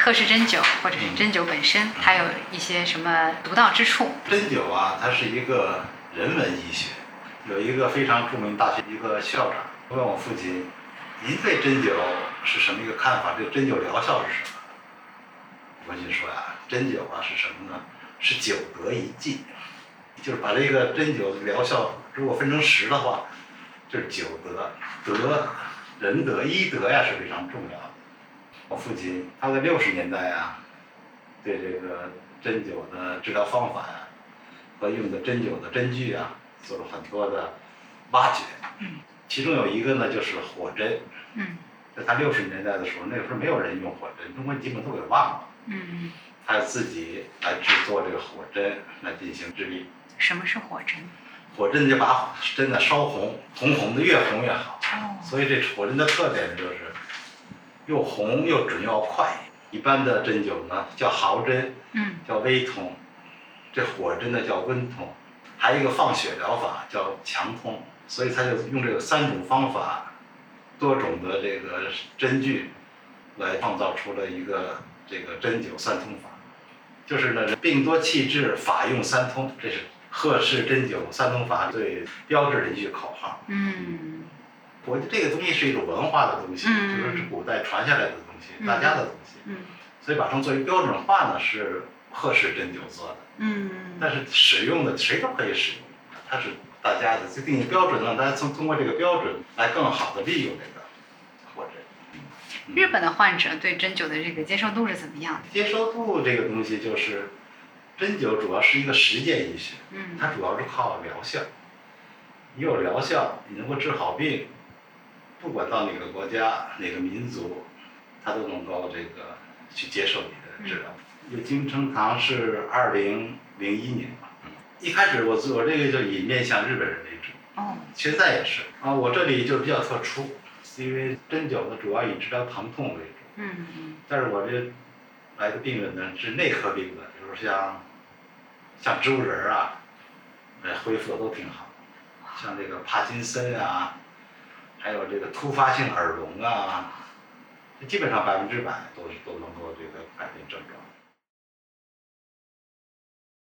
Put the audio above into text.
赫氏针灸或者是针灸本身，它有一些什么独到之处？ 针灸啊，它是一个人文医学。有一个非常著名大学一个校长问我父亲：“您对针灸是什么一个看法？这个针灸疗效是什么？”我父亲说呀：“针灸啊是什么呢？是九得一尽，就是把这个针灸疗效如果分成10的话，就是九得，仁德、医德呀是非常重要的。”我父亲他在60年代啊，对这个针灸的治疗方法呀，和用的针灸的针具啊，做了很多的挖掘。其中有一个呢，就是火针。在他60年代的时候，那个时候没有人用火针，中国基本都给忘了。他自己来制作这个火针来进行治病。 什么是火针？ 火针就把针呢烧红，红的越红越好。所以这火针的特点就是又红又准又快。一般的针灸呢叫毫针，叫微通，这火针呢叫温通，还有一个放血疗法叫强通。所以他就用这个3种方法，多种的这个针具，来创造出了一个这个针灸3通法。就是呢，病多气滞，法用3通，这是赫氏针灸3通法最标志的一句口号。我觉得这个东西是一种文化的东西，就是是古代传下来的东西，大家的东西。所以把它作为标准化呢，是赫氏针灸做的。但是使用的谁都可以使用，它是大家的就定义标准，让大家通过这个标准来更好的利用这个火针。 日本的患者对针灸的这个接受度是怎么样的？ 接受度这个东西就是，针灸主要是一个实践医学，它主要是靠疗效。你有疗效，你能够治好病，不管到哪个国家、哪个民族，他都能够这个去接受你的治疗。有金成堂是2001年，一开始我这个就以面向日本人为主，现在也是啊。我这里就比较特殊，因为针灸呢主要以治疗疼痛为主，但是我这来的病人呢是内科病的，比如像植物人啊，恢复的都挺好，像这个帕金森啊，还有这个突发性耳聋啊，基本上100%都能够这个改变症状。